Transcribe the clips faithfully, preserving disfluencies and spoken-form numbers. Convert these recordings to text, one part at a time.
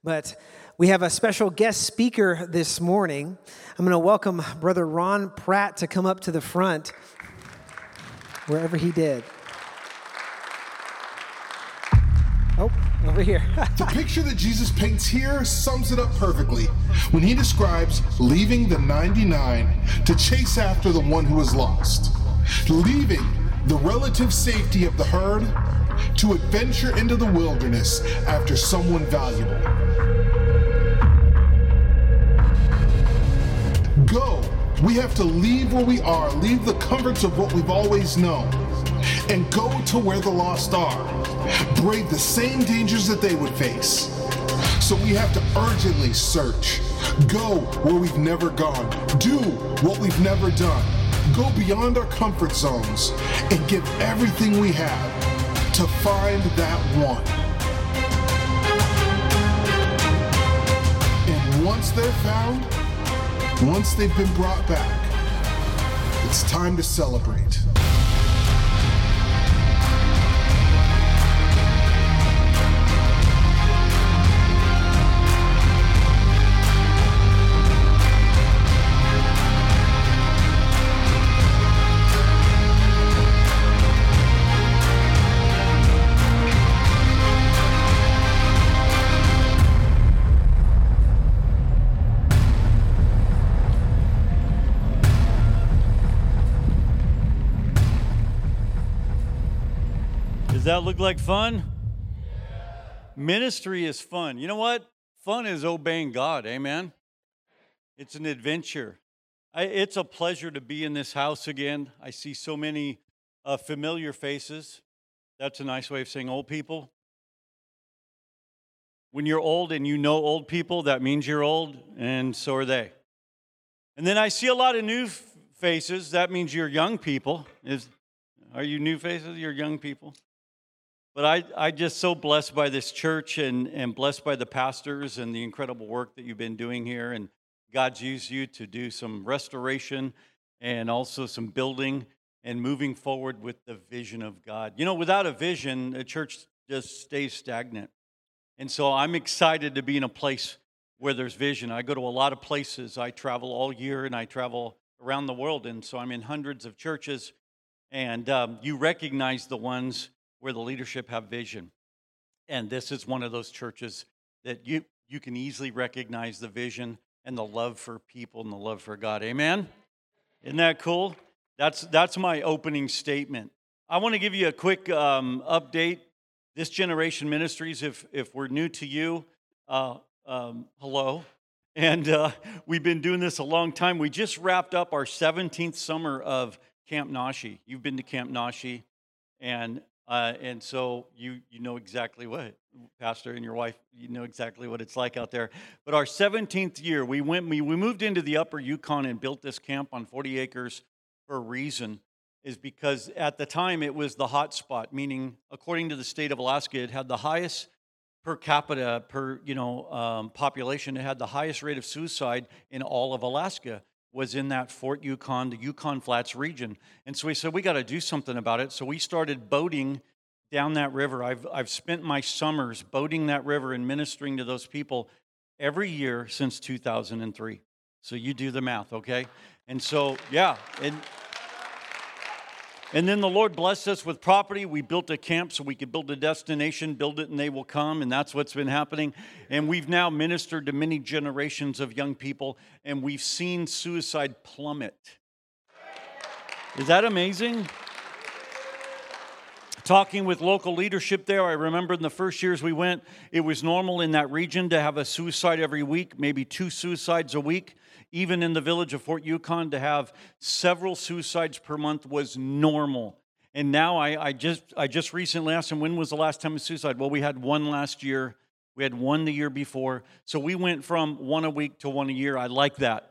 But we have a special guest speaker this morning. I'm going to welcome Brother Ron Pratt to come up to the front, wherever he did. Oh, over here. The picture that Jesus paints here sums it up perfectly when he describes leaving the ninety-nine to chase after the one who is lost, leaving the relative safety of the herd to adventure into the wilderness after someone valuable. Go. We have to leave where we are, leave the comforts of what we've always known, and go to where the lost are. Brave the same dangers that they would face. So we have to urgently search. Go where we've never gone. Do what we've never done. Go beyond our comfort zones and give everything we have to find that one. And once they're found, once they've been brought back, it's time to celebrate. Does that look like fun? Ministry is fun. You know what? Fun is obeying God. Amen. It's an adventure. I, it's a pleasure to be in this house again. I see so many uh, familiar faces. That's a nice way of saying old people. When you're old and you know old people, that means you're old, and so are they. And then I see a lot of new f- faces. That means you're young people. Is, are you new faces? You're young people. But I, I just so blessed by this church and, and blessed by the pastors and the incredible work that you've been doing here. And God's used you to do some restoration and also some building and moving forward with the vision of God. You know, without a vision, a church just stays stagnant. And so I'm excited to be in a place where there's vision. I go to a lot of places. I travel all year and I travel around the world. And so I'm in hundreds of churches. And um, you recognize the ones where the leadership have vision. And this is one of those churches that you, you can easily recognize the vision and the love for people and the love for God. Amen? Isn't that cool? That's, that's my opening statement. I want to give you a quick um, update. This Generation Ministries, if, if we're new to you, uh, um, hello. And uh, we've been doing this a long time. We just wrapped up our seventeenth summer of Camp Nashi. You've been to Camp Nashi. And Uh, and so you you know exactly what, Pastor and your wife, you know exactly what it's like out there. But our seventeenth year, we went we, we moved into the Upper Yukon and built this camp on forty acres for a reason, is because at the time it was the hot spot, meaning according to the state of Alaska, it had the highest per capita per you know um, population. It had the highest rate of suicide in all of Alaska. Was in that Fort Yukon, the Yukon Flats region. And so we said, we got to do something about it. So we started boating down that river. I've I've spent my summers boating that river and ministering to those people every year since two thousand three. So you do the math, okay? And so, yeah. And, and then the Lord blessed us with property. We built a camp so we could build a destination, build it and they will come, and that's what's been happening. And we've now ministered to many generations of young people, and we've seen suicide plummet. Is that amazing? Talking with local leadership there, I remember in the first years we went, it was normal in that region to have a suicide every week, maybe two suicides a week. Even in the village of Fort Yukon, to have several suicides per month was normal. And now I, I just I just recently asked him, when was the last time a suicide? Well, we had one last year. We had one the year before. So we went from one a week to one a year. I like that.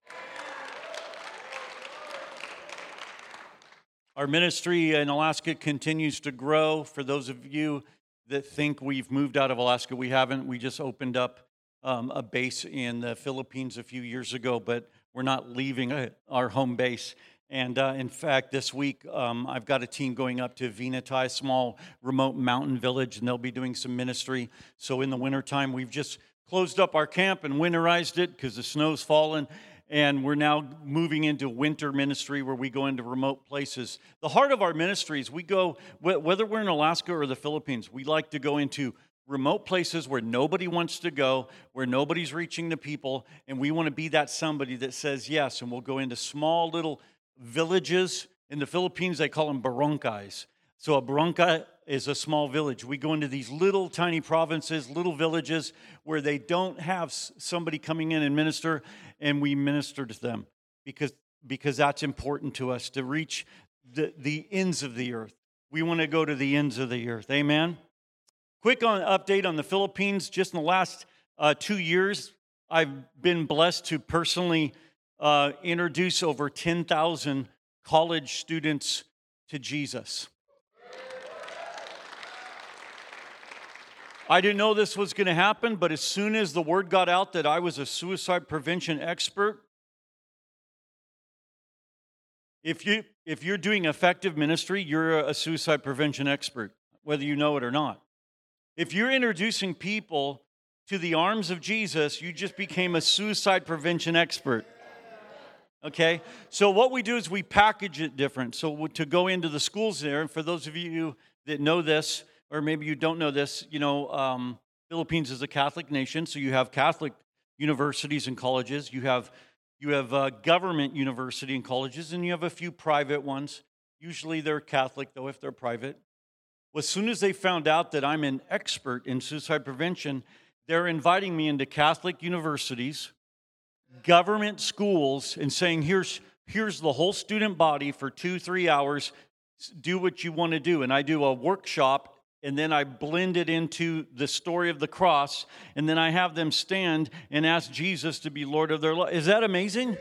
Our ministry in Alaska continues to grow. For those of you that think we've moved out of Alaska, we haven't. We just opened up Um, a base in the Philippines a few years ago, but we're not leaving our home base. And uh, in fact, this week, um, I've got a team going up to Vinatai, a small remote mountain village, and they'll be doing some ministry. So in the wintertime, we've just closed up our camp and winterized it because the snow's fallen. And we're now moving into winter ministry where we go into remote places. The heart of our ministry is we go, whether we're in Alaska or the Philippines, we like to go into remote places where nobody wants to go, where nobody's reaching the people, and we want to be that somebody that says yes. And we'll go into small little villages. In the Philippines, they call them baronkais. So a barangay is a small village. We go into these little tiny provinces, little villages where they don't have somebody coming in and minister, and we minister to them because, because that's important to us, to reach the, the ends of the earth. We want to go to the ends of the earth. Amen? Quick on update on the Philippines. Just in the last uh, two years, I've been blessed to personally uh, introduce over ten thousand college students to Jesus. I didn't know this was going to happen, but as soon as the word got out that I was a suicide prevention expert, if you if you're doing effective ministry, you're a suicide prevention expert, whether you know it or not. If you're introducing people to the arms of Jesus, you just became a suicide prevention expert. Okay? So what we do is we package it different. So to go into the schools there, and for those of you that know this, or maybe you don't know this, you know, um, Philippines is a Catholic nation, so you have Catholic universities and colleges. You have you have uh, government university and colleges, and you have a few private ones. Usually they're Catholic, though, if they're private. Well, as soon as they found out that I'm an expert in suicide prevention, they're inviting me into Catholic universities, government schools, and saying, here's, here's the whole student body for two, three hours. Do what you want to do. And I do a workshop, and then I blend it into the story of the cross, and then I have them stand and ask Jesus to be Lord of their life. Is that amazing?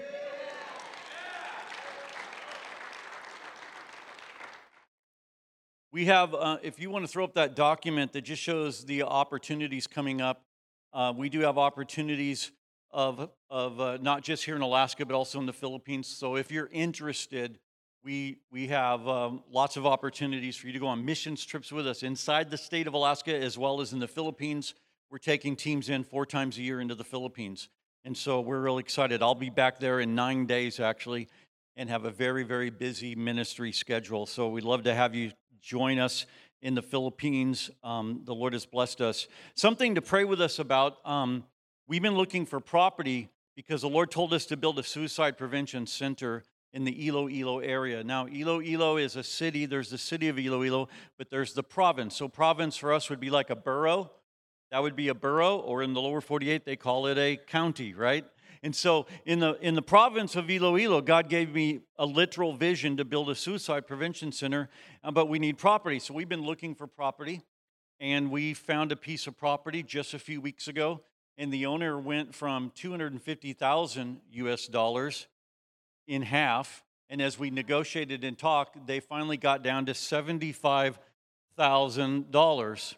We have, uh, if you want to throw up that document that just shows the opportunities coming up, uh, we do have opportunities of, of uh, not just here in Alaska, but also in the Philippines. So if you're interested, We we have um, lots of opportunities for you to go on missions trips with us inside the state of Alaska as well as in the Philippines. We're taking teams in four times a year into the Philippines. And so we're really excited. I'll be back there in nine days, actually, and have a very, very busy ministry schedule. So we'd love to have you join us in the Philippines. Um, the Lord has blessed us. Something to pray with us about. Um, we've been looking for property because the Lord told us to build a suicide prevention center in the Iloilo area. Now, Iloilo is a city. There's the city of Iloilo, but there's the province. So province for us would be like a borough. That would be a borough, or in the lower forty-eight, they call it a county, right? And so in the in the province of Iloilo, God gave me a literal vision to build a suicide prevention center, uh, but we need property. So we've been looking for property, and we found a piece of property just a few weeks ago, and the owner went from two hundred fifty thousand U S dollars in half, and as we negotiated and talked, they finally got down to seventy-five thousand dollars.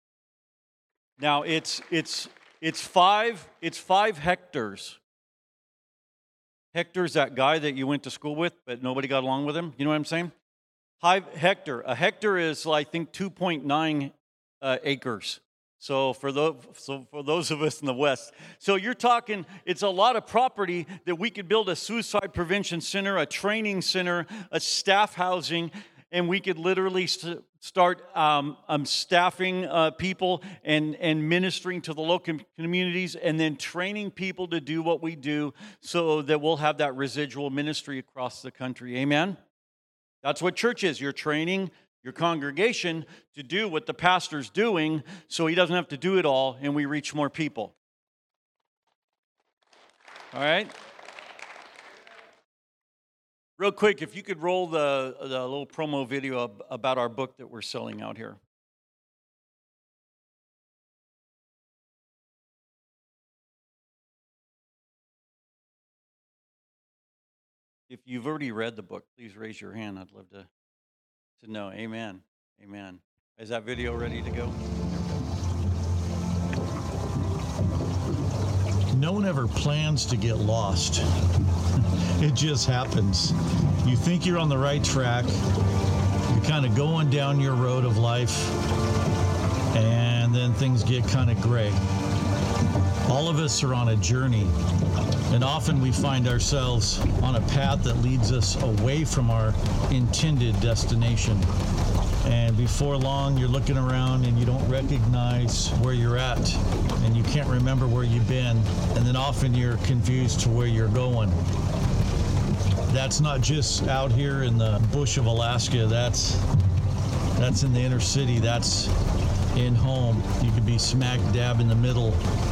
Now it's it's it's five it's five hectares. Hector's that guy that you went to school with, but nobody got along with him. You know what I'm saying? Five hectare. A hectare is, I think, two point nine uh, acres. So for those, so for those of us in the West, so you're talking, it's a lot of property that we could build a suicide prevention center, a training center, a staff housing, and we could literally st- start um, um, staffing uh, people and, and ministering to the local communities, and then training people to do what we do so that we'll have that residual ministry across the country. Amen? That's what church is. You're training your congregation to do what the pastor's doing so he doesn't have to do it all and we reach more people. All right? Real quick, if you could roll the, the little promo video about our book that we're selling out here. If you've already read the book, please raise your hand. I'd love to to know. Amen. Amen. Is that video ready to go? No one ever plans to get lost. It just happens. You think you're on the right track. You're kind of going down your road of life, and then things get kind of gray. All of us are on a journey, and often we find ourselves on a path that leads us away from our intended destination. And before long, you're looking around and you don't recognize where you're at, and you can't remember where you've been, and then often you're confused to where you're going. That's not just out here in the bush of Alaska. That's that's in the inner city. That's in home. You could be smack dab in the middle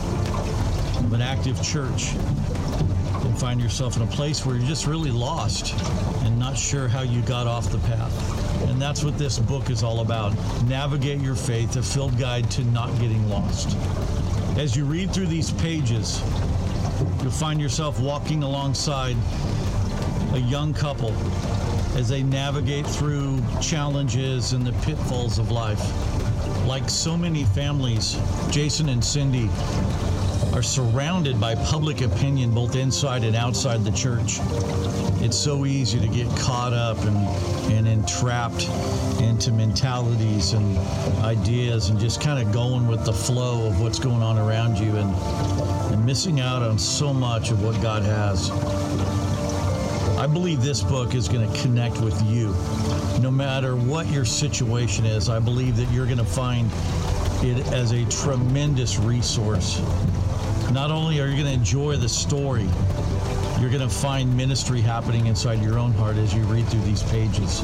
of an active church and find yourself in a place where you're just really lost and not sure how you got off the path. And that's what this book is all about. Navigate your faith, a field guide to not getting lost. As you read through these pages, you'll find yourself walking alongside a young couple as they navigate through challenges and the pitfalls of life. Like so many families, Jason and Cindy are surrounded by public opinion both inside and outside the church. It's so easy to get caught up and, and entrapped into mentalities and ideas and just kind of going with the flow of what's going on around you and, and missing out on so much of what God has. I believe this book is going to connect with you. No matter what your situation is, I believe that you're going to find it as a tremendous resource. Not only are you going to enjoy the story, you're going to find ministry happening inside your own heart as you read through these pages.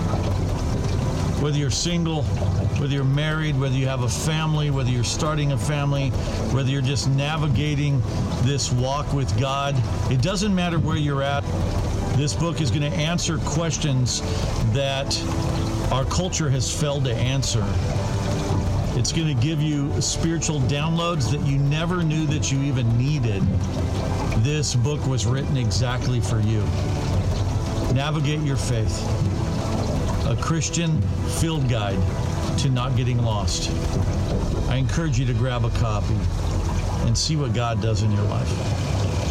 Whether you're single, whether you're married, whether you have a family, whether you're starting a family, whether you're just navigating this walk with God, it doesn't matter where you're at. This book is going to answer questions that our culture has failed to answer. It's going to give you spiritual downloads that you never knew that you even needed. This book was written exactly for you. Navigate your faith. A Christian field guide to not getting lost. I encourage you to grab a copy and see what God does in your life.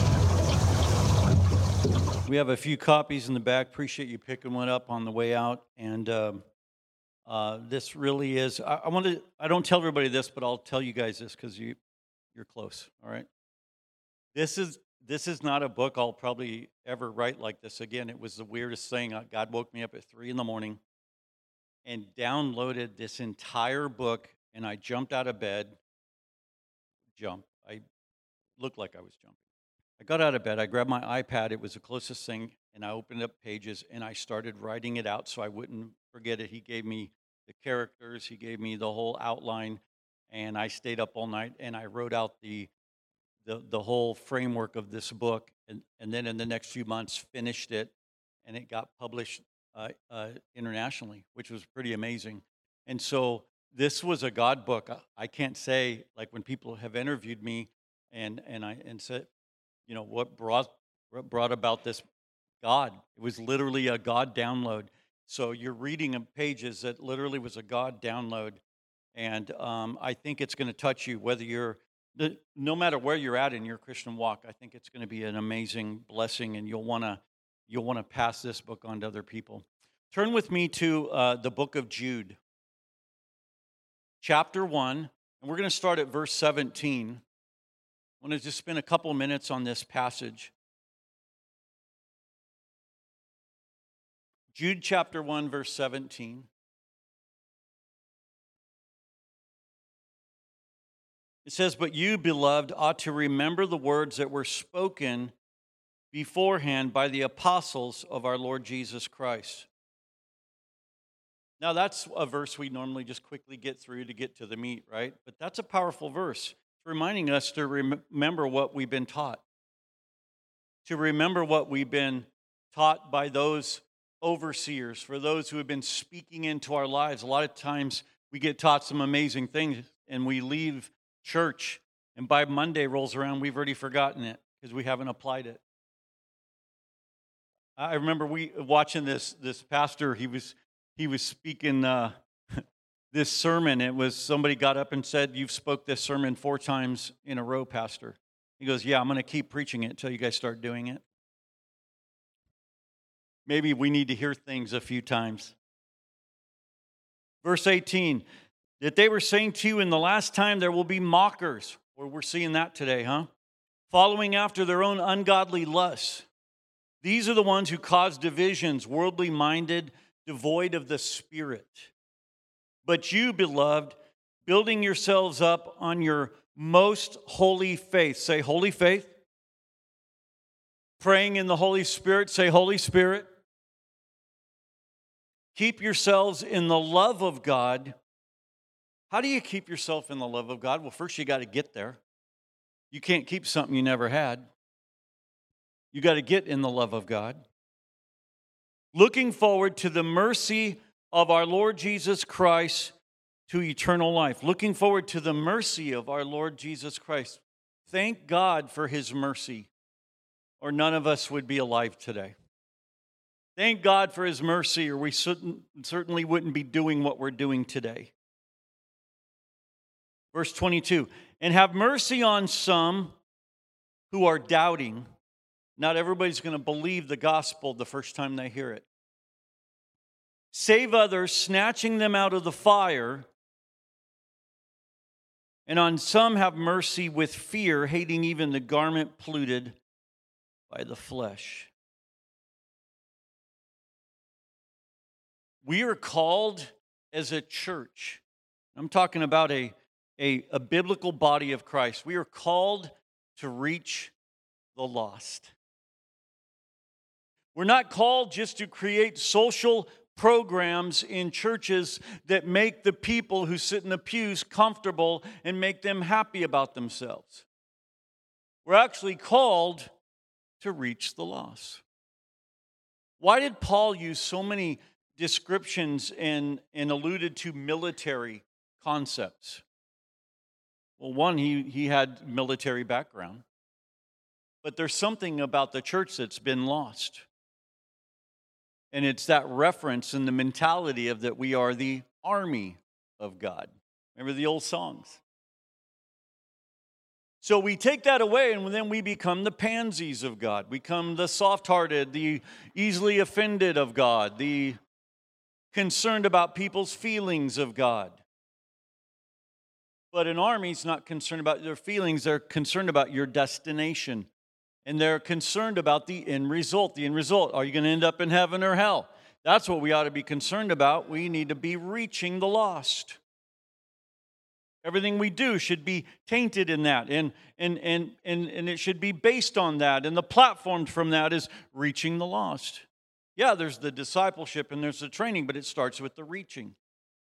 We have a few copies in the back. Appreciate you picking one up on the way out. And um, uh, this really is. I, I want to. I don't tell everybody this, but I'll tell you guys this because you, you're close. All right. This is this is not a book I'll probably ever write like this again. It was the weirdest thing. God woke me up at three in the morning and downloaded this entire book, and I jumped out of bed. Jump. I looked like I was jumping. I got out of bed, I grabbed my iPad, it was the closest thing, and I opened up Pages, and I started writing it out so I wouldn't forget it. He gave me the characters, he gave me the whole outline, and I stayed up all night, and I wrote out the the, the whole framework of this book, and, and then in the next few months, finished it, and it got published uh, uh, internationally, which was pretty amazing. And so this was a God book. I can't say, like when people have interviewed me, and, and I and said, you know, what brought what brought about this God. It was literally a God download. So you're reading pages that literally was a God download. And um, I think it's going to touch you, whether you're, no matter where you're at in your Christian walk. I think it's going to be an amazing blessing, and you'll want to you'll want to pass this book on to other people. Turn with me to uh, the book of Jude, chapter one, and we're going to start at verse seventeen. I want to just spend a couple of minutes on this passage. Jude chapter one, verse seventeen. It says, "But you, beloved, ought to remember the words that were spoken beforehand by the apostles of our Lord Jesus Christ." Now, that's a verse we normally just quickly get through to get to the meat, right? But that's a powerful verse. It's reminding us to rem- remember what we've been taught, to remember what we've been taught by those overseers, for those who have been speaking into our lives. A lot of times we get taught some amazing things, and we leave church, and by Monday rolls around, we've already forgotten it because we haven't applied it. I remember we watching this this pastor. He was he was speaking uh, this sermon. It was somebody got up and said, "You've spoke this sermon four times in a row, Pastor." He goes, "Yeah, I'm going to keep preaching it until you guys start doing it." Maybe we need to hear things a few times. Verse eighteen, that they were saying to you, in the last time there will be mockers Or we're seeing that today, huh? Following after their own ungodly lusts. These are the ones who cause divisions, worldly minded, devoid of the Spirit. But you, beloved, building yourselves up on your most holy faith. Say, holy faith. Praying in the Holy Spirit. Say, Holy Spirit. Keep yourselves in the love of God. How do you keep yourself in the love of God? Well, first you got to get there. You can't keep something you never had. You got to get in the love of God. Looking forward to the mercy of our Lord Jesus Christ to eternal life. Looking forward to the mercy of our Lord Jesus Christ. Thank God for His mercy, or none of us would be alive today. Thank God for His mercy, or we certainly wouldn't be doing what we're doing today. Verse twenty-two, and have mercy on some who are doubting. Not everybody's going to believe the gospel the first time they hear it. Save others, snatching them out of the fire. And on some have mercy with fear, hating even the garment polluted by the flesh. We are called as a church. I'm talking about a, a, a biblical body of Christ. We are called to reach the lost. We're not called just to create social programs in churches that make the people who sit in the pews comfortable and make them happy about themselves. We're actually called to reach the lost. Why did Paul use so many descriptions and, and alluded to military concepts? Well, one, he, he had military background. But there's something about the church that's been lost. And it's that reference and the mentality of that we are the army of God. Remember the old songs? So we take that away and then we become the pansies of God. We become the soft-hearted, the easily offended of God, the concerned about people's feelings of God. But an army's not concerned about their feelings. They're concerned about your destination. And they're concerned about the end result. The end result, are you going to end up in heaven or hell? That's what we ought to be concerned about. We need to be reaching the lost. Everything we do should be tainted in that, and, and, and, and, and it should be based on that. And the platform from that is reaching the lost. Yeah, there's the discipleship and there's the training, but it starts with the reaching.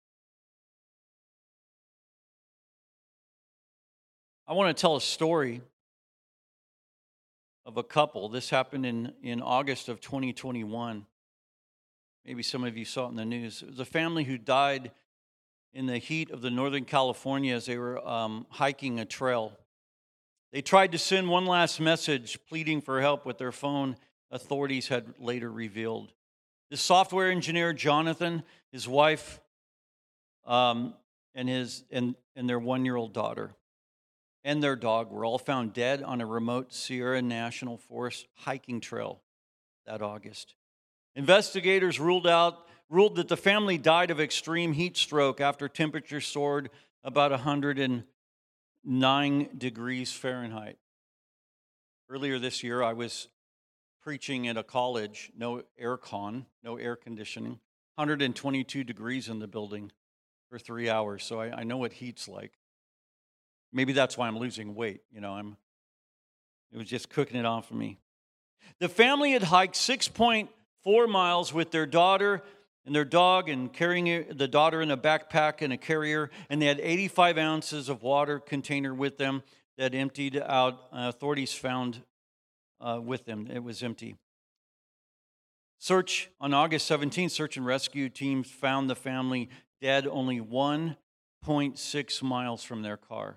I want to tell a story of a couple. This happened in, in August of twenty twenty-one. Maybe some of you saw it in the news. It was a family who died in the heat of the Northern California as they were um, hiking a trail. They tried to send one last message pleading for help with their phone, authorities had later revealed. The software engineer, Jonathan, his wife, um, and, his, and, and their one-year-old daughter, and their dog were all found dead on a remote Sierra National Forest hiking trail that August. Investigators ruled out ruled that the family died of extreme heat stroke after temperatures soared about one hundred nine degrees Fahrenheit. Earlier this year, I was preaching at a college, no air con, no air conditioning, one hundred twenty-two degrees in the building for three hours, so I, I know what heat's like. Maybe that's why I'm losing weight. You know, I'm. It was just cooking it off of me. The family had hiked six point four miles with their daughter and their dog, and carrying the daughter in a backpack and a carrier, and they had eighty-five ounces of water container with them that emptied out. Uh, authorities found uh, with them it was empty. Search on August seventeenth, search and rescue teams found the family dead only one point six miles from their car.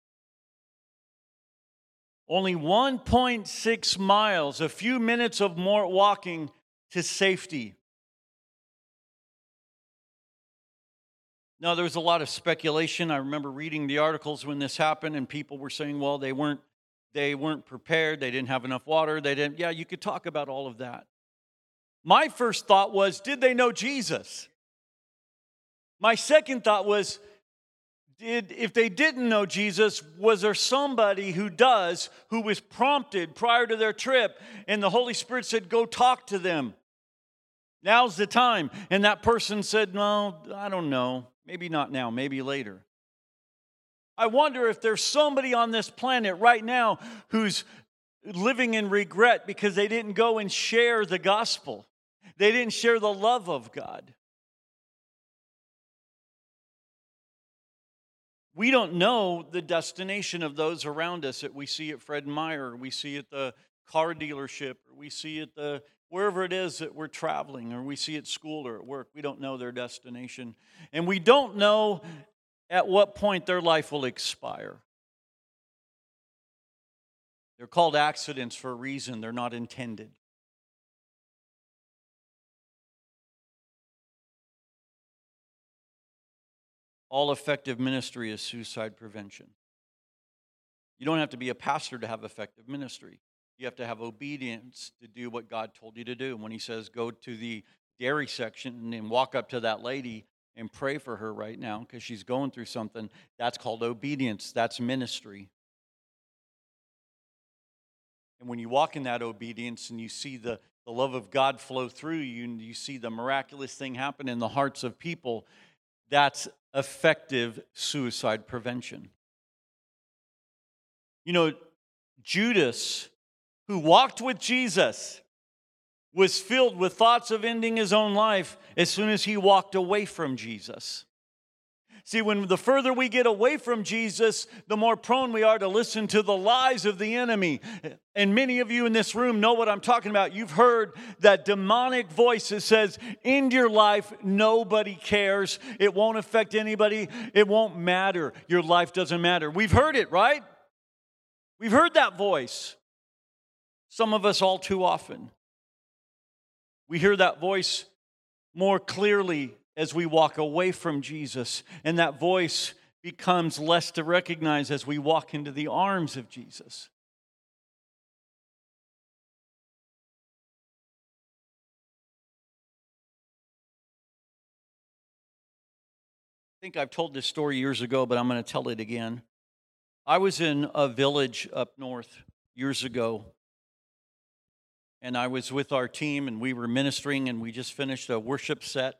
Only one point six miles, a few minutes of more walking to safety. Now, there was a lot of speculation. I remember reading the articles when this happened, and people were saying, well, they weren't, they weren't prepared, they didn't have enough water, they didn't, yeah, you could talk about all of that. My first thought was, did they know Jesus? My second thought was, did, if they didn't know Jesus, was there somebody who does, who was prompted prior to their trip, and the Holy Spirit said, go talk to them. Now's the time. And that person said, no, I don't know. Maybe not now, maybe later. I wonder if there's somebody on this planet right now who's living in regret because they didn't go and share the gospel. They didn't share the love of God. We don't know the destination of those around us that we see at Fred Meyer, or we see at the car dealership, or we see at the wherever it is that we're traveling, or we see at school or at work. We don't know their destination. And we don't know at what point their life will expire. They're called accidents for a reason. They're not intended. All effective ministry is suicide prevention. You don't have to be a pastor to have effective ministry. You have to have obedience to do what God told you to do. And when he says go to the dairy section and walk up to that lady and pray for her right now because she's going through something, that's called obedience. That's ministry. And when you walk in that obedience and you see the, the love of God flow through you, and you see the miraculous thing happen in the hearts of people, that's effective suicide prevention. You know, Judas, who walked with Jesus, was filled with thoughts of ending his own life as soon as he walked away from Jesus. See, when the further we get away from Jesus, the more prone we are to listen to the lies of the enemy. And many of you in this room know what I'm talking about. You've heard that demonic voice that says, end your life, nobody cares. It won't affect anybody. It won't matter. Your life doesn't matter. We've heard it, right? We've heard that voice. Some of us all too often. We hear that voice more clearly as we walk away from Jesus, and that voice becomes less to recognize as we walk into the arms of Jesus. I think I've told this story years ago, but I'm going to tell it again. I was in a village up north years ago, and I was with our team, and we were ministering, and we just finished a worship set.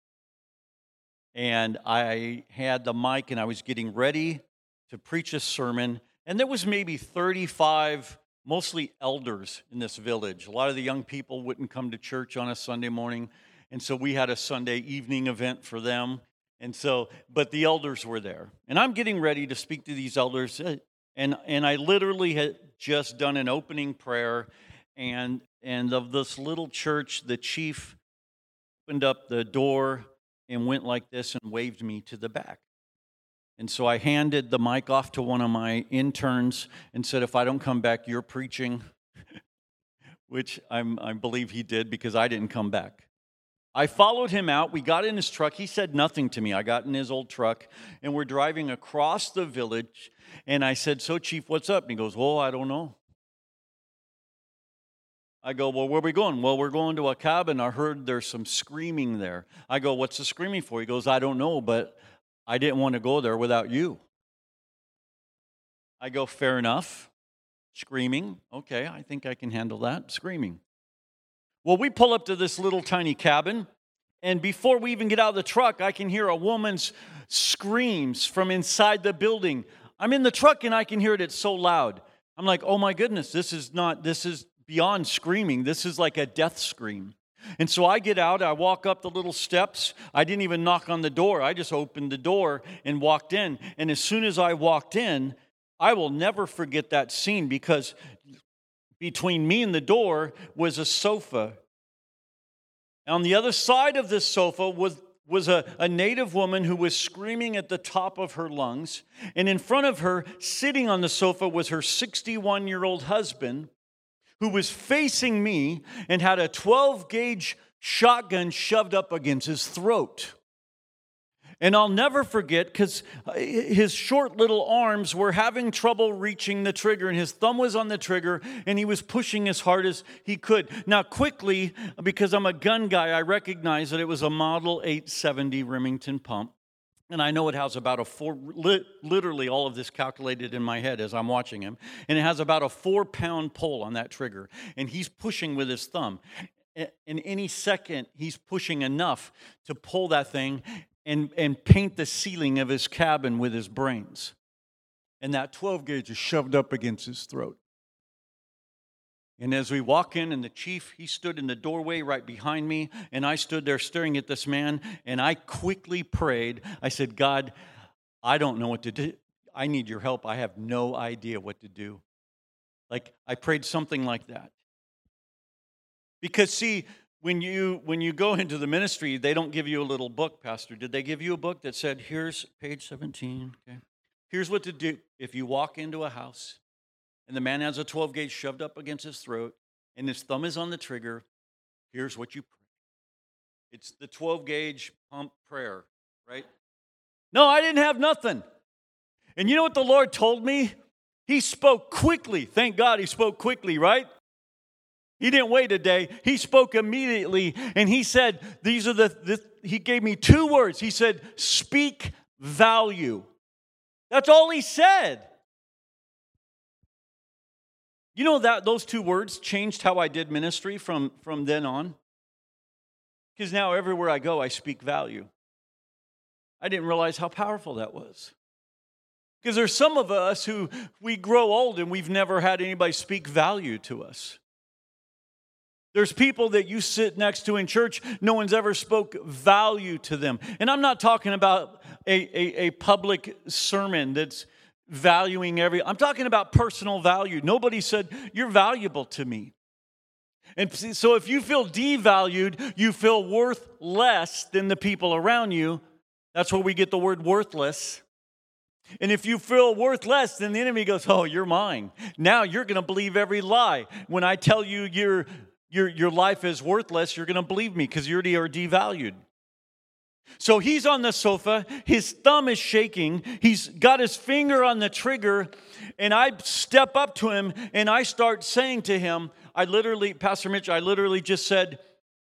And I had the mic, and I was getting ready to preach a sermon. And there was maybe thirty-five, mostly elders in this village. A lot of the young people wouldn't come to church on a Sunday morning. And so we had a Sunday evening event for them. And so, but the elders were there. And I'm getting ready to speak to these elders. And, and I literally had just done an opening prayer. And, and of this little church, the chief opened up the door and went like this and waved me to the back. And so I handed the mic off to one of my interns and said, if I don't come back, you're preaching, which I'm, I believe he did because I didn't come back. I followed him out. We got in his truck. He said nothing to me. I got in his old truck, and we're driving across the village, and I said, so, Chief, what's up? And he goes, oh, I don't know. I go, well, where are we going? Well, we're going to a cabin. I heard there's some screaming there. I go, what's the screaming for? He goes, I don't know, but I didn't want to go there without you. I go, fair enough. Screaming. Okay, I think I can handle that. Screaming. Well, we pull up to this little tiny cabin, and before we even get out of the truck, I can hear a woman's screams from inside the building. I'm in the truck, and I can hear it. It's so loud. I'm like, oh, my goodness, this is not, this is beyond screaming. This is like a death scream. And so I get out, I walk up the little steps. I didn't even knock on the door. I just opened the door and walked in. And as soon as I walked in, I will never forget that scene because between me and the door was a sofa. On the other side of this sofa was was a, a native woman who was screaming at the top of her lungs. And in front of her, sitting on the sofa, was her sixty-one-year-old husband, who was facing me and had a twelve gauge shotgun shoved up against his throat. And I'll never forget, because his short little arms were having trouble reaching the trigger, and his thumb was on the trigger, and he was pushing as hard as he could. Now, quickly, because I'm a gun guy, I recognized that it was a Model eight seventy Remington pump. And I know it has about a four, li- literally all of this calculated in my head as I'm watching him. And it has about a four pound pull on that trigger. And he's pushing with his thumb. In any second, he's pushing enough to pull that thing and, and paint the ceiling of his cabin with his brains. And that twelve gauge is shoved up against his throat. And as we walk in, and the chief, he stood in the doorway right behind me, and I stood there staring at this man, and I quickly prayed. I said, God, I don't know what to do. I need your help. I have no idea what to do. Like, I prayed something like that. Because, see, when you when you go into the ministry, they don't give you a little book, Pastor. Did they give you a book that said, here's page seventeen, okay? Here's what to do if you walk into a house, and the man has a twelve gauge shoved up against his throat, and his thumb is on the trigger, here's what you pray. It's the twelve gauge pump prayer, right? No, I didn't have nothing. And you know what the Lord told me? He spoke quickly. Thank God he spoke quickly, right? He didn't wait a day. He spoke immediately, and he said, these are the, the he gave me two words. He said, speak value. That's all he said. You know that those two words changed how I did ministry from, from then on? Because now everywhere I go, I speak value. I didn't realize how powerful that was. Because there's some of us who, we grow old and we've never had anybody speak value to us. There's people that you sit next to in church, no one's ever spoke value to them. And I'm not talking about a, a, a public sermon that's valuing every, I'm talking about personal value. Nobody said, you're valuable to me. And so if you feel devalued, you feel worth less than the people around you. That's where we get the word worthless. And if you feel worth less, then the enemy goes, oh, you're mine. Now you're going to believe every lie. When I tell you your, your, your life is worthless, you're going to believe me because you already are devalued. So he's on the sofa, his thumb is shaking, he's got his finger on the trigger, and I step up to him and I start saying to him, I literally, Pastor Mitch, I literally just said,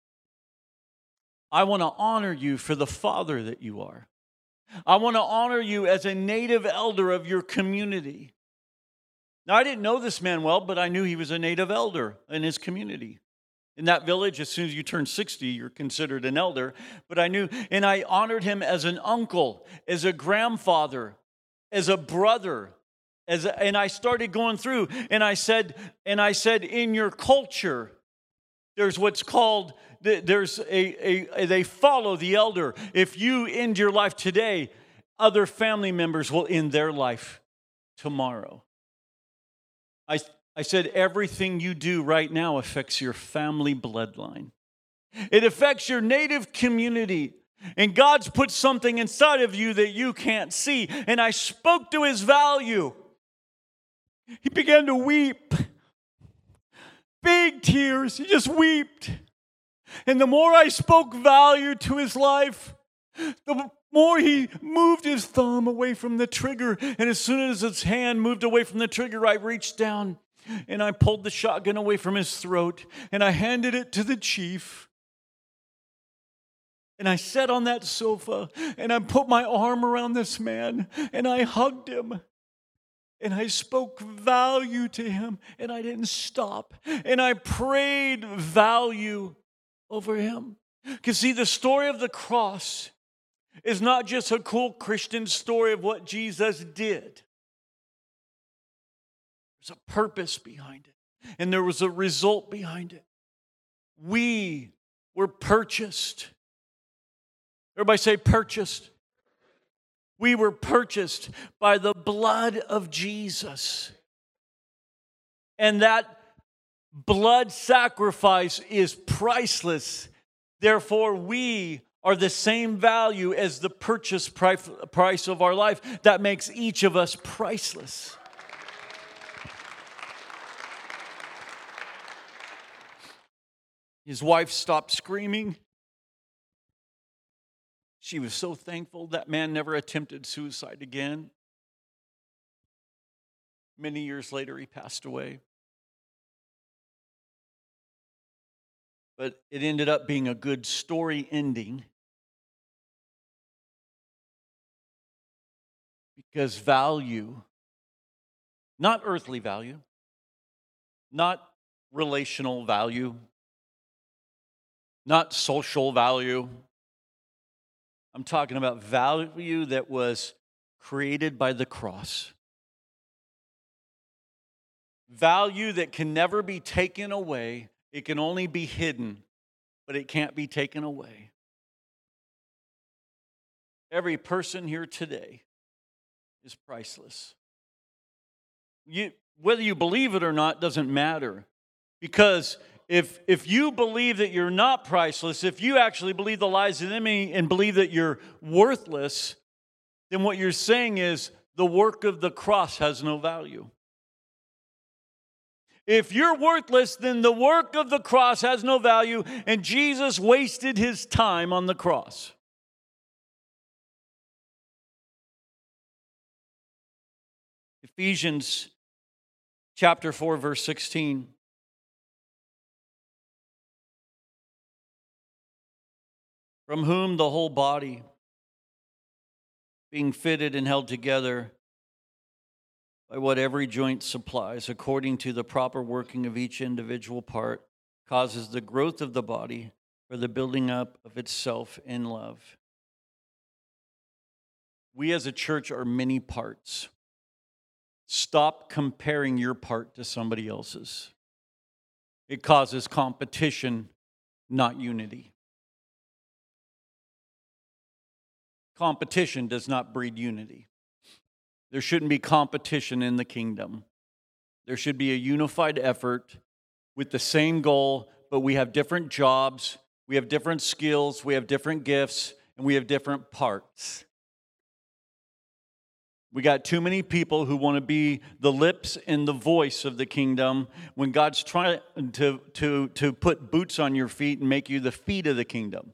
I want to honor you for the father that you are. I want to honor you as a native elder of your community. Now, I didn't know this man well, but I knew he was a native elder in his community. In that village, as soon as you turn sixty, you're considered an elder. But I knew, and I honored him as an uncle, as a grandfather, as a brother. As a, and I started going through, and I said, and I said, in your culture, there's what's called, there's a, a, they follow the elder. If you end your life today, other family members will end their life tomorrow. I, I said, everything you do right now affects your family bloodline. It affects your native community. And God's put something inside of you that you can't see. And I spoke to his value. He began to weep. Big tears. He just wept. And the more I spoke value to his life, the more he moved his thumb away from the trigger. And as soon as his hand moved away from the trigger, I reached down and I pulled the shotgun away from his throat and I handed it to the chief. And I sat on that sofa and I put my arm around this man and I hugged him. And I spoke value to him, and I didn't stop. And I prayed value over him. Because see, the story of the cross is not just a cool Christian story of what Jesus did. There's a purpose behind it, and there was a result behind it. We were purchased. Everybody say purchased. We were purchased by the blood of Jesus. And that blood sacrifice is priceless. Therefore, we are the same value as the purchase price of our life. That makes each of us priceless. His wife stopped screaming. She was so thankful that man never attempted suicide again. Many years later, he passed away. But it ended up being a good story ending. Because value, not earthly value, not relational value, not social value. I'm talking about value that was created by the cross. Value that can never be taken away. It can only be hidden, but it can't be taken away. Every person here today is priceless. You, whether you believe it or not doesn't matter. Because if, if you believe that you're not priceless, if you actually believe the lies of the enemy and believe that you're worthless, then what you're saying is the work of the cross has no value. If you're worthless, then the work of the cross has no value, and Jesus wasted his time on the cross. Ephesians chapter four, verse sixteen. From whom the whole body, being fitted and held together by what every joint supplies, according to the proper working of each individual part, causes the growth of the body for the building up of itself in love. We as a church are many parts. Stop comparing your part to somebody else's. It causes competition, not unity. Competition does not breed unity. There shouldn't be competition in the kingdom. There should be a unified effort with the same goal, but we have different jobs, we have different skills, we have different gifts, and we have different parts. We got too many people who want to be the lips and the voice of the kingdom when God's trying to, to, to put boots on your feet and make you the feet of the kingdom.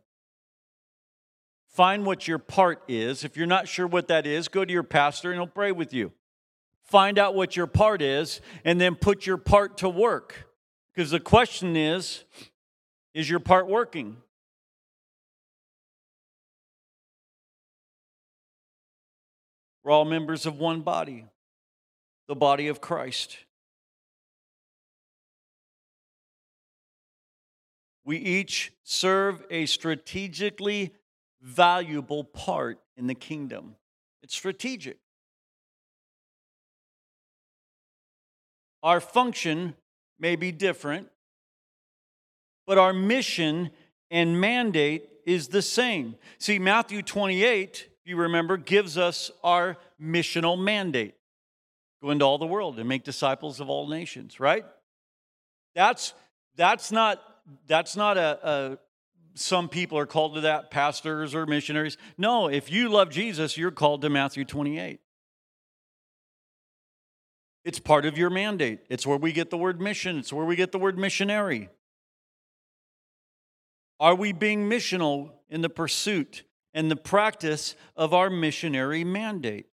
Find what your part is. If you're not sure what that is, go to your pastor and he'll pray with you. Find out what your part is and then put your part to work. Because the question is, is your part working? We're all members of one body, the body of Christ. We each serve a strategically valuable part in the kingdom. It's strategic. Our function may be different, but our mission and mandate is the same. See, Matthew twenty-eight, if you remember, gives us our missional mandate. Go into all the world and make disciples of all nations, right? That's, that's not, that's not a, a some people are called to that, pastors or missionaries. No, if you love Jesus, you're called to Matthew twenty-eight. It's part of your mandate. It's where we get the word mission. It's where we get the word missionary. Are we being missional in the pursuit and the practice of our missionary mandate?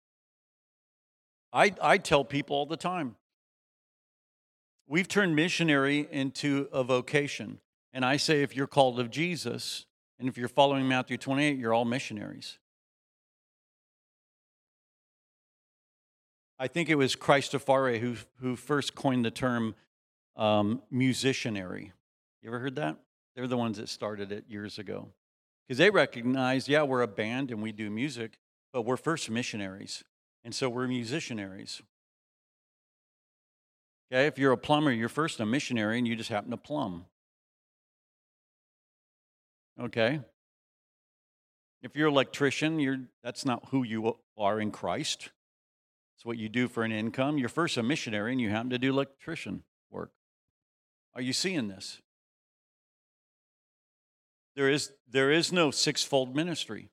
I, I tell people all the time, we've turned missionary into a vocation. And I say if you're called of Jesus, and if you're following Matthew twenty-eight, you're all missionaries. I think it was Christofari who, who first coined the term um, musicianary. You ever heard that? They're the ones that started it years ago. Because they recognized, yeah, we're a band and we do music, but we're first missionaries. And so we're musicianaries. Okay, if you're a plumber, you're first a missionary and you just happen to plumb. Okay. If you're an electrician, you're, that's not who you are in Christ. It's what you do for an income. You're first a missionary and you happen to do electrician work. Are you seeing this? There is, there is no sixfold ministry.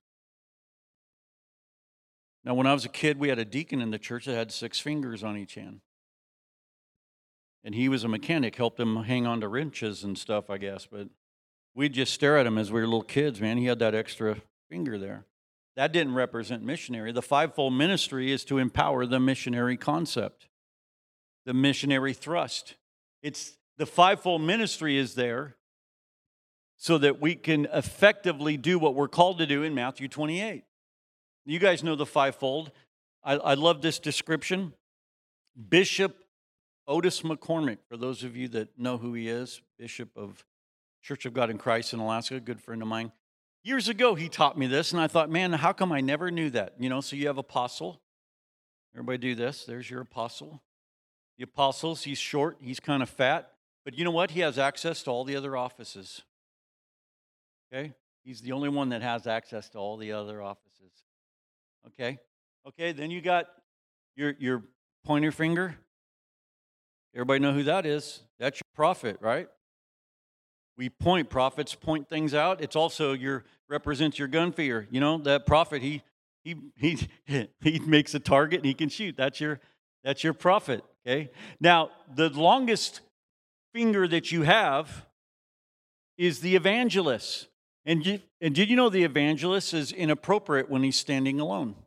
Now, when I was a kid, we had a deacon in the church that had six fingers on each hand. And he was a mechanic, helped him hang on to wrenches and stuff, I guess. But we'd just stare at him as we were little kids, man. He had that extra finger there. That didn't represent missionary. The fivefold ministry is to empower the missionary concept, the missionary thrust. It's the fivefold ministry is there so that we can effectively do what we're called to do in Matthew twenty-eight. You guys know the fivefold. I, I love this description. Bishop Otis McCormick, for those of you that know who he is, Bishop of Church of God in Christ in Alaska, a good friend of mine. Years ago, he taught me this, and I thought, man, how come I never knew that? You know, so you have apostle. Everybody do this. There's your apostle. The apostles, he's short, he's kind of fat, but you know what? He has access to all the other offices. Okay? He's the only one that has access to all the other offices. Okay? Okay, then you got your, your pointer finger. Everybody know who that is? That's your prophet, right? We point, prophets point things out. It's also your, represents your gun fear. You know, that prophet, he he he he makes a target and he can shoot. That's your, that's your prophet, okay? Now, the longest finger that you have is the evangelist. And, you, and did you know the evangelist is inappropriate when he's standing alone?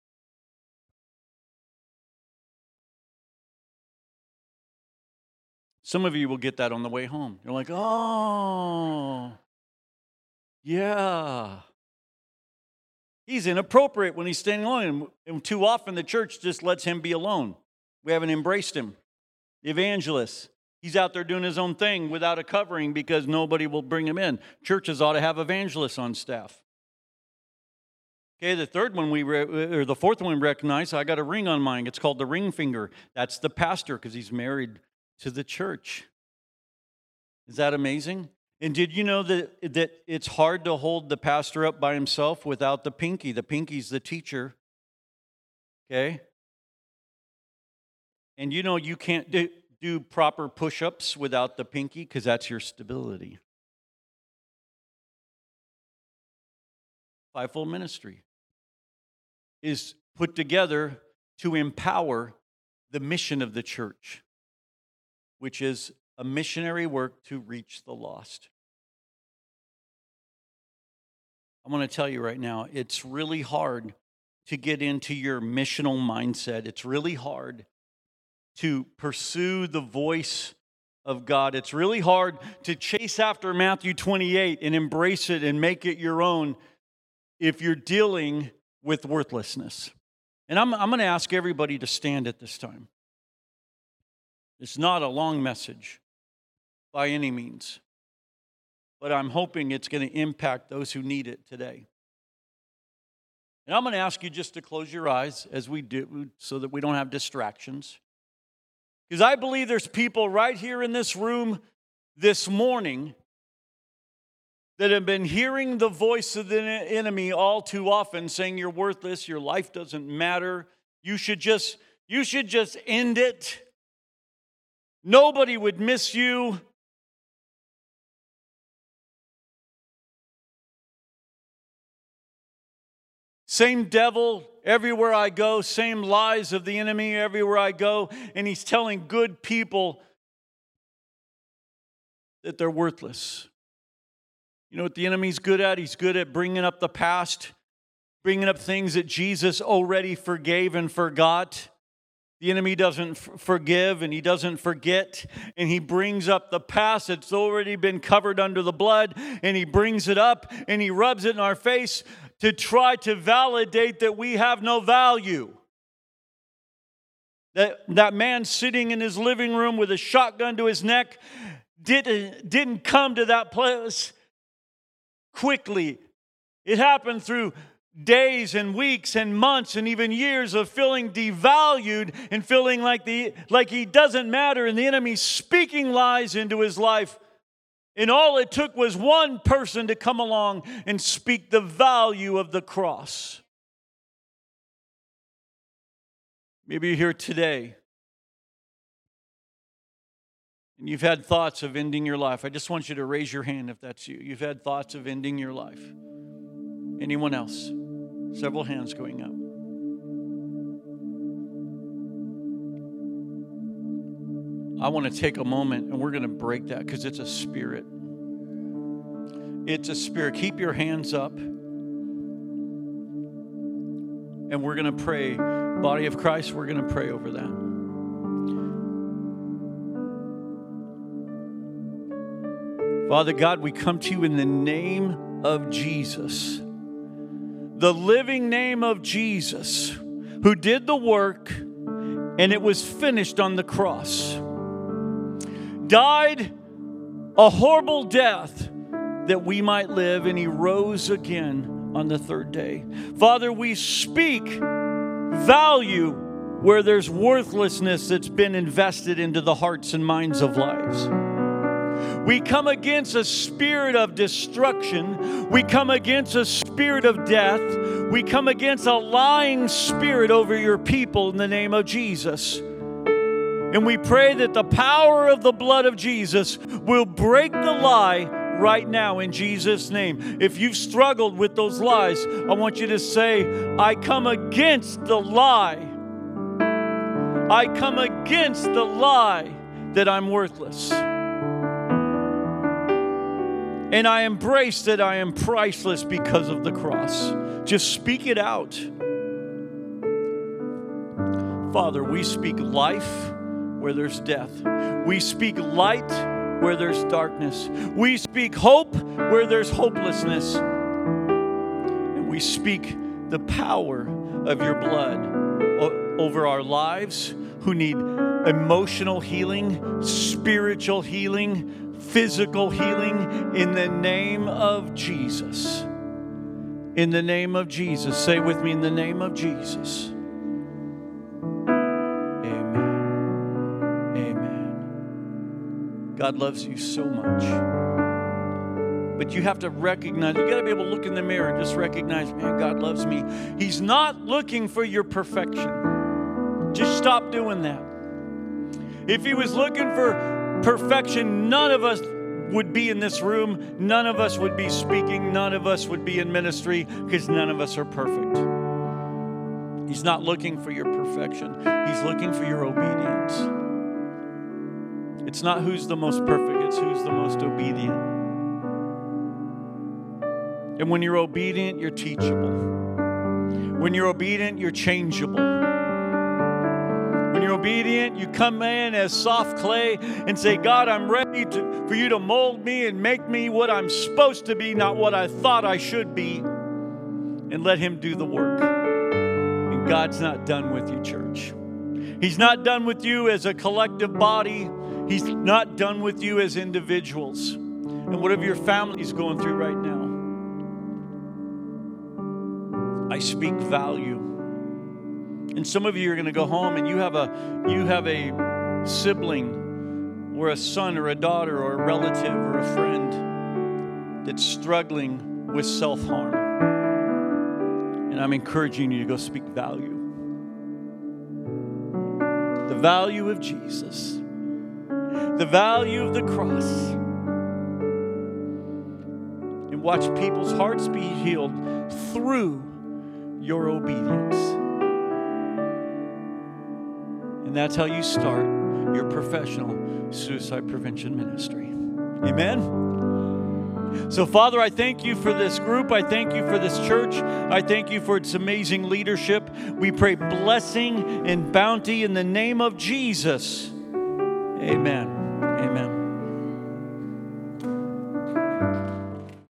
Some of you will get that on the way home. You're like, oh, yeah. He's inappropriate when he's standing alone. And too often the church just lets him be alone. We haven't embraced him. The evangelist. He's out there doing his own thing without a covering because nobody will bring him in. Churches ought to have evangelists on staff. Okay, the third one we, re- or the fourth one we recognize, I got a ring on mine. It's called the ring finger. That's the pastor because he's married to the church. Is that amazing? And did you know that, that it's hard to hold the pastor up by himself without the pinky? The pinky's the teacher. Okay? And you know you can't do, do proper push-ups without the pinky because that's your stability. Fivefold ministry is put together to empower the mission of the church, which is a missionary work to reach the lost. I'm going to tell you right now, it's really hard to get into your missional mindset. It's really hard to pursue the voice of God. It's really hard to chase after Matthew twenty-eight and embrace it and make it your own if you're dealing with worthlessness. And I'm, I'm going to ask everybody to stand at this time. It's not a long message by any means, but I'm hoping it's going to impact those who need it today. And I'm going to ask you just to close your eyes as we do so that we don't have distractions. Because I believe there's people right here in this room this morning that have been hearing the voice of the enemy all too often saying you're worthless, your life doesn't matter, you should just, you should just end it. Nobody would miss you. Same devil everywhere I go, same lies of the enemy everywhere I go, and he's telling good people that they're worthless. You know what the enemy's good at? He's good at bringing up the past, bringing up things that Jesus already forgave and forgot. The enemy doesn't f- forgive and he doesn't forget, and he brings up the past that's already been covered under the blood, and he brings it up and he rubs it in our face to try to validate that we have no value. That, that man sitting in his living room with a shotgun to his neck didn't, didn't come to that place quickly. It happened through days and weeks and months and even years of feeling devalued and feeling like the like he doesn't matter, and the enemy speaking lies into his life. And all it took was one person to come along and speak the value of the cross. Maybe you're here today and you've had thoughts of ending your life. I just want you to raise your hand if that's you. You've had thoughts of ending your life. Anyone else? Several hands going up. I want to take a moment and we're going to break that because it's a spirit. It's a spirit. Keep your hands up. And we're going to pray. Body of Christ, we're going to pray over that. Father God, we come to you in the name of Jesus. The living name of Jesus. who did the work, and it was finished on the cross. Died a horrible death that we might live, and he rose again on the third day. Father, we speak value where there's worthlessness that's been invested into the hearts and minds of lives. We come against a spirit of destruction. We come against a spirit of death. We come against a lying spirit over your people in the name of Jesus. And we pray that the power of the blood of Jesus will break the lie right now in Jesus' name. If you've struggled with those lies, I want you to say, I come against the lie. I come against the lie that I'm worthless. And I embrace that I am priceless because of the cross. Just speak it out. Father, we speak life where there's death. We speak light where there's darkness. We speak hope where there's hopelessness. And we speak the power of your blood o- over our lives who need emotional healing, spiritual healing, physical healing in the name of Jesus. In the name of Jesus. Say with me, in the name of Jesus. Amen. Amen. God loves you so much. But you have to recognize, you got to be able to look in the mirror and just recognize, man, God loves me. He's not looking for your perfection. Just stop doing that. If he was looking for perfection, none of us would be in this room. None of us would be speaking. None of us would be in ministry because none of us are perfect. He's not looking for your perfection. He's looking for your obedience. It's not who's the most perfect. It's who's the most obedient. And when you're obedient, you're teachable. When you're obedient, you're changeable. When you're obedient, you come in as soft clay and say, God, I'm ready to, for you to mold me and make me what I'm supposed to be, not what I thought I should be, and let him do the work. And God's not done with you, church. He's not done with you as a collective body. He's not done with you as individuals. And whatever your family's going through right now, I speak value. And some of you are going to go home and you have a you have a sibling or a son or a daughter or a relative or a friend that's struggling with self-harm. And I'm encouraging you to go speak value. The value of Jesus. The value of the cross. And watch people's hearts be healed through your obedience. And that's how you start your professional suicide prevention ministry. Amen? So, Father, I thank you for this group. I thank you for this church. I thank you for its amazing leadership. We pray blessing and bounty in the name of Jesus. Amen. Amen.